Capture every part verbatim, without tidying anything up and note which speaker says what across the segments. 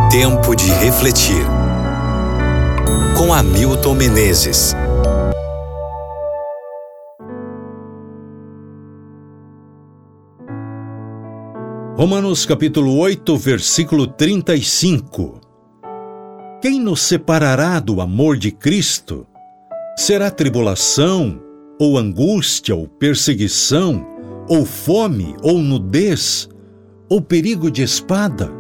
Speaker 1: Tempo de refletir. Com Hamilton Menezes.
Speaker 2: Romanos capítulo oito, versículo trinta e cinco. Quem nos separará do amor de Cristo? Será tribulação, ou angústia, ou perseguição, ou fome, ou nudez, ou perigo de espada?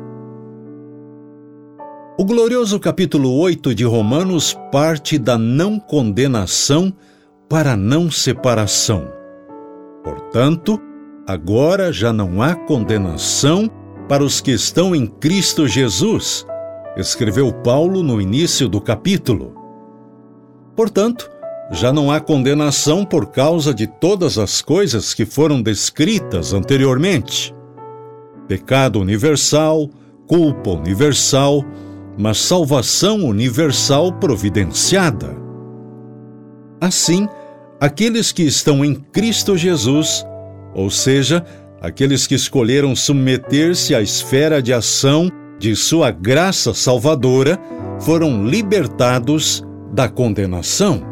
Speaker 2: O glorioso capítulo oito de Romanos parte da não condenação para a não separação. Portanto, agora já não há condenação para os que estão em Cristo Jesus, escreveu Paulo no início do capítulo. Portanto, já não há condenação por causa de todas as coisas que foram descritas anteriormente. Pecado universal, culpa universal, mas salvação universal providenciada. Assim, aqueles que estão em Cristo Jesus, ou seja, aqueles que escolheram submeter-se à esfera de ação de sua graça salvadora, foram libertados da condenação.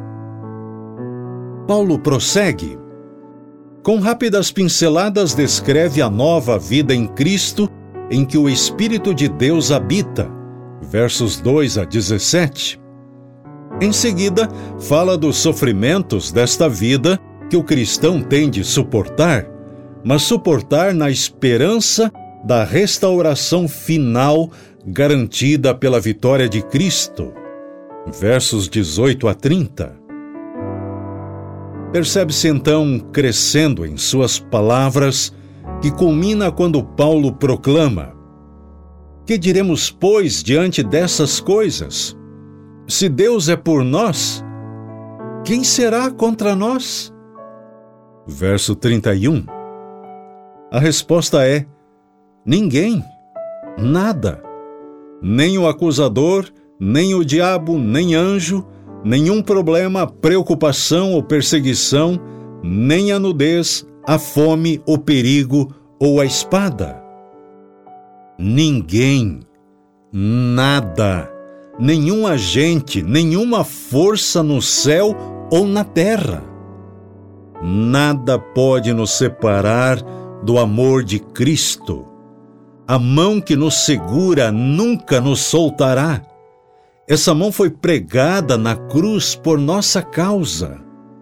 Speaker 2: Paulo prossegue. Com rápidas pinceladas descreve a nova vida em Cristo em que o Espírito de Deus habita, versos dois a dezessete. Em seguida, fala dos sofrimentos desta vida que o cristão tem de suportar, mas suportar na esperança da restauração final garantida pela vitória de Cristo, versos dezoito a trinta. Percebe-se então, crescendo em suas palavras, que culmina quando Paulo proclama: que diremos, pois, diante dessas coisas? Se Deus é por nós, quem será contra nós? Verso trinta e um. A resposta é: ninguém, nada. Nem o acusador, nem o diabo, nem anjo, nenhum problema, preocupação ou perseguição, nem a nudez, a fome, o perigo ou a espada. Ninguém, nada, nenhum agente, nenhuma força no céu ou na terra. Nada pode nos separar do amor de Cristo. A mão que nos segura nunca nos soltará. Essa mão foi pregada na cruz por nossa causa.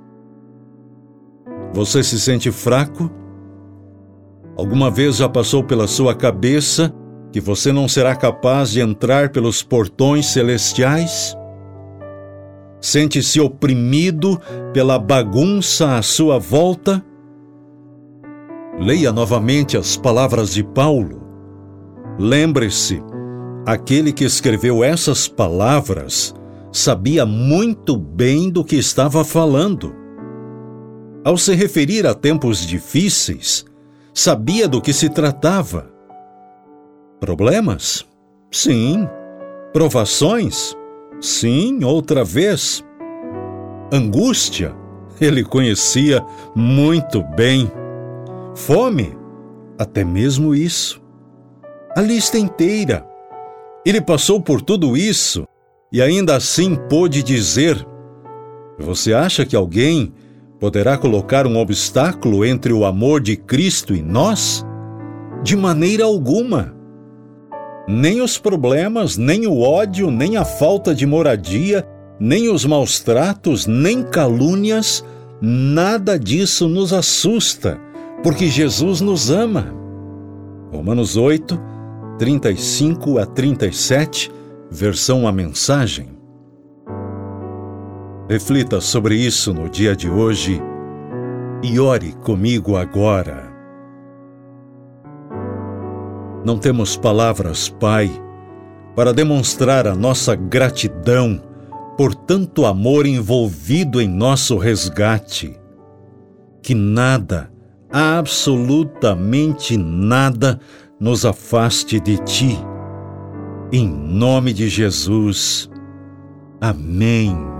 Speaker 2: Você se sente fraco? Alguma vez já passou pela sua cabeça que você não será capaz de entrar pelos portões celestiais? Sente-se oprimido pela bagunça à sua volta? Leia novamente as palavras de Paulo. Lembre-se, aquele que escreveu essas palavras sabia muito bem do que estava falando. Ao se referir a tempos difíceis, sabia do que se tratava. Problemas? Sim. Provações? Sim, outra vez. Angústia? Ele conhecia muito bem. Fome? Até mesmo isso. A lista inteira. Ele passou por tudo isso e ainda assim pôde dizer: você acha que alguém poderá colocar um obstáculo entre o amor de Cristo e nós? De maneira alguma. Nem os problemas, nem o ódio, nem a falta de moradia, nem os maus tratos, nem calúnias, nada disso nos assusta, porque Jesus nos ama. Romanos oito, trinta e cinco a trinta e sete, versão A Mensagem. Reflita sobre isso no dia de hoje e ore comigo agora. Não temos palavras, Pai, para demonstrar a nossa gratidão por tanto amor envolvido em nosso resgate. Que nada, absolutamente nada, nos afaste de Ti. Em nome de Jesus. Amém.